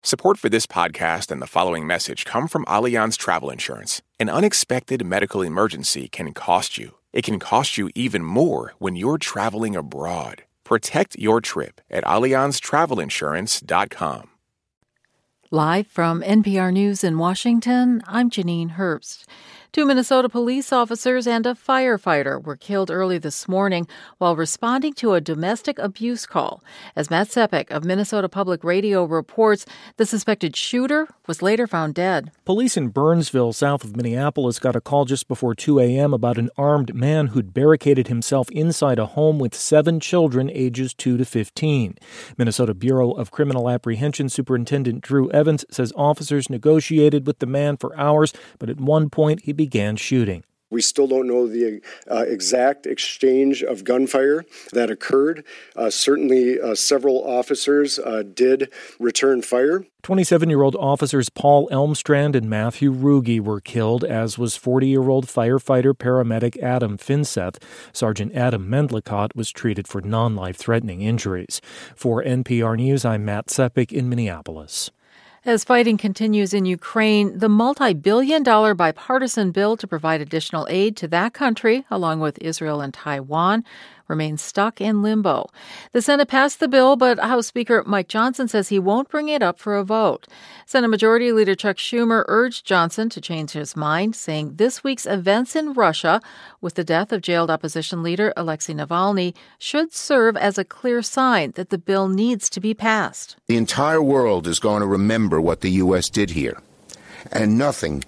Support for this podcast and the following message come from Allianz Travel Insurance. An unexpected medical emergency can cost you. It can cost you even more when you're traveling abroad. Protect your trip at AllianzTravelInsurance.com. Live from NPR News in Washington, I'm Janine Herbst. 2 Minnesota police officers and a firefighter were killed early this morning while responding to a domestic abuse call. As Matt Sepik of Minnesota Public Radio reports, the suspected shooter was later found dead. Police in Burnsville, south of Minneapolis, got a call just before 2 a.m. about an armed man who'd barricaded himself inside a home with 7 children ages 2 to 15. Minnesota Bureau of Criminal Apprehension Superintendent Drew Evans says officers negotiated with the man for hours, but at one point he began shooting. We still don't know the exact exchange of gunfire that occurred. Certainly, several officers did return fire. 27-year-old officers Paul Elmstrand and Matthew Ruge were killed, as was 40-year-old firefighter-paramedic Adam Finseth. Sergeant Adam Mendlicott was treated for non-life-threatening injuries. For NPR News, I'm Matt Sepik in Minneapolis. As fighting continues in Ukraine, the multi-billion-dollar bipartisan bill to provide additional aid to that country, along with Israel and Taiwan, remains stuck in limbo. The Senate passed the bill, but House Speaker Mike Johnson says he won't bring it up for a vote. Senate Majority Leader Chuck Schumer urged Johnson to change his mind, saying this week's events in Russia, with the death of jailed opposition leader Alexei Navalny, should serve as a clear sign that the bill needs to be passed. The entire world is going to remember what the U.S. did here. And nothing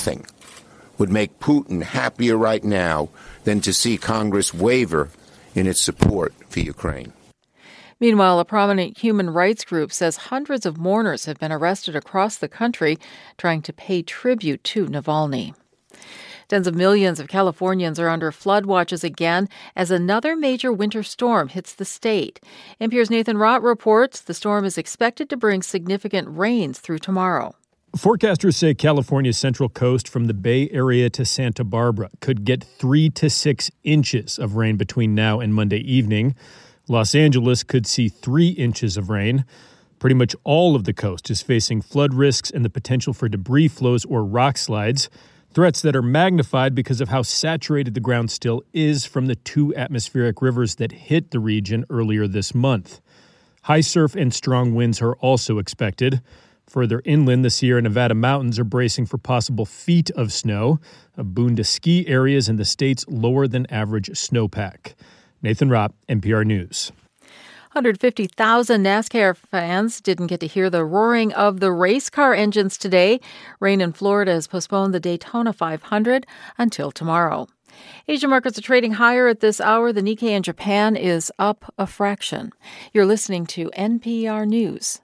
would make Putin happier right now than to see Congress waver in its support for Ukraine. Meanwhile, a prominent human rights group says hundreds of mourners have been arrested across the country trying to pay tribute to Navalny. Tens of millions of Californians are under flood watches again as another major winter storm hits the state. NPR's Nathan Rott reports the storm is expected to bring significant rains through tomorrow. Forecasters say California's central coast from the Bay Area to Santa Barbara could get 3 to 6 inches of rain between now and Monday evening. Los Angeles could see 3 inches of rain. Pretty much all of the coast is facing flood risks and the potential for debris flows or rock slides, threats that are magnified because of how saturated the ground still is from the 2 atmospheric rivers that hit the region earlier this month. High surf and strong winds are also expected. Further inland, the Sierra Nevada mountains are bracing for possible feet of snow, a boon to ski areas in the state's lower-than-average snowpack. Nathan Rott, NPR News. 150,000 NASCAR fans didn't get to hear the roaring of the race car engines today. Rain in Florida has postponed the Daytona 500 until tomorrow. Asian markets are trading higher at this hour. The Nikkei in Japan is up a fraction. You're listening to NPR News.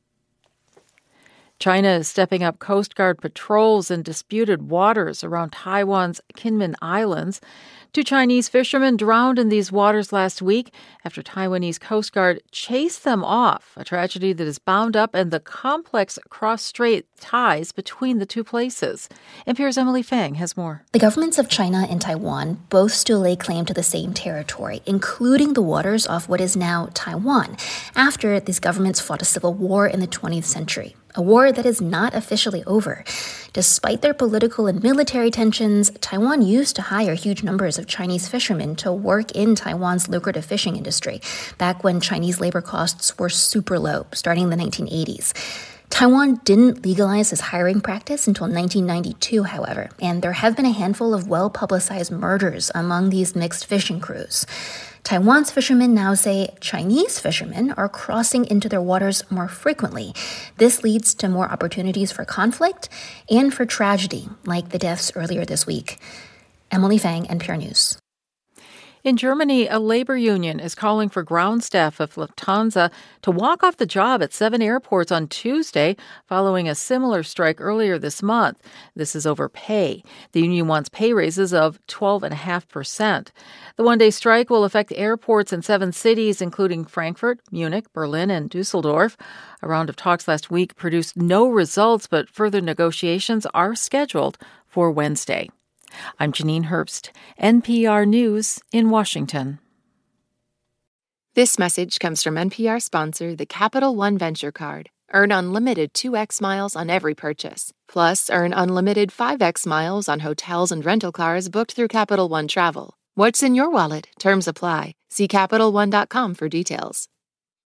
China is stepping up Coast Guard patrols in disputed waters around Taiwan's Kinmen Islands. 2 Chinese fishermen drowned in these waters last week after Taiwanese Coast Guard chased them off, a tragedy that is bound up in the complex cross-strait ties between the 2 places. NPR's Emily Fang has more. The governments of China and Taiwan both still lay claim to the same territory, including the waters off what is now Taiwan, after these governments fought a civil war in the 20th century. A war that is not officially over. Despite their political and military tensions, Taiwan used to hire huge numbers of Chinese fishermen to work in Taiwan's lucrative fishing industry, back when Chinese labor costs were super low, starting in the 1980s. Taiwan didn't legalize this hiring practice until 1992, however, and there have been a handful of well-publicized murders among these mixed fishing crews. Taiwan's fishermen now say Chinese fishermen are crossing into their waters more frequently. This leads to more opportunities for conflict and for tragedy, like the deaths earlier this week. Emily Fang, NPR News. In Germany, a labor union is calling for ground staff of Lufthansa to walk off the job at 7 airports on Tuesday following a similar strike earlier this month. This is over pay. The union wants pay raises of 12.5%. The one-day strike will affect airports in 7 cities, including Frankfurt, Munich, Berlin, and Dusseldorf. A round of talks last week produced no results, but further negotiations are scheduled for Wednesday. I'm Janine Herbst, NPR News in Washington. This message comes from NPR sponsor, the Capital One Venture Card, Earn unlimited 2x miles on every purchase. Plus, earn unlimited 5x miles on hotels and rental cars booked through Capital One Travel. What's in your wallet? Terms apply. See CapitalOne.com for details.